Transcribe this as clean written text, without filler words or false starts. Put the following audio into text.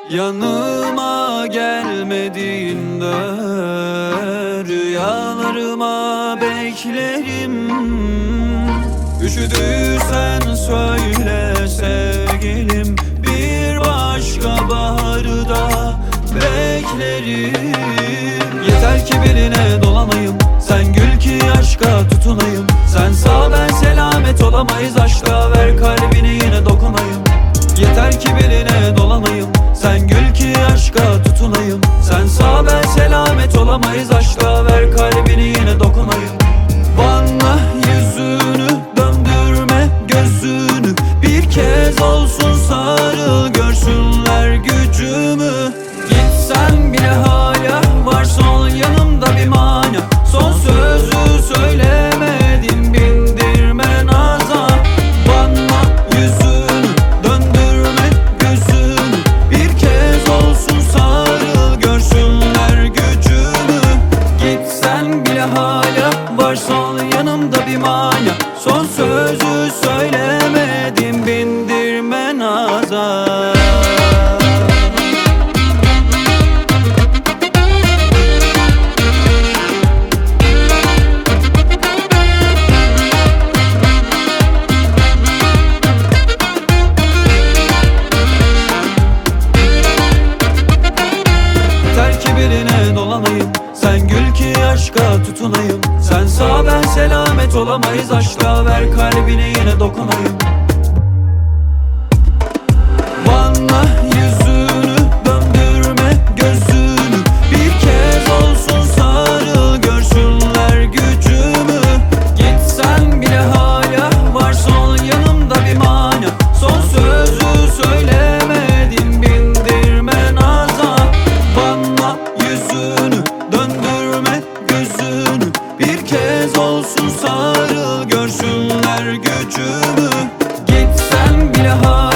Yanıma gelmediğinde rüyalarıma beklerim. Üşüdüysen söyle sevgilim, bir başka baharı da beklerim. Yeter ki beline dolanayım, sen gül ki aşka tutunayım. Sen sağ ben selamet olamayız aşka, ver kalbini yine dokunayım. Yeter ki beline dolanayım, sen gül ki aşka tutunayım. Sen sağ ben selamet olamayız aşka, ver kalbini yine dokunayım. Bana yüzünü döndürme, gözünü bir kez olsun sarıl, görsünler gücümü. Gitsen bile hala var sol yanımda bir mana. Son sözü söylemedim, bindirme naza. Bana yüzünü döndürme, gözünü bir kez olsun sarıl, görsünler gücümü. Gitsen bile hala var sol yanımda bir mana. Son sözü söylemedim, bindirme naza. Sen gül ki aşka tutunayım. Sen sağ ben selamet olamayız aşka, ver kalbine yine dokunayım. Bana yüzünü döndürme, gözünü bir kez olsun sarıl, görsünler gücümü. Gitsen bile hala var sol yanımda bir mana. Son sözü söylemedim, bindirme naza. Bana yüzünü döndürme, gözünü bir kez olsun sarıl, görsünler gücümü. Gitsen bile hala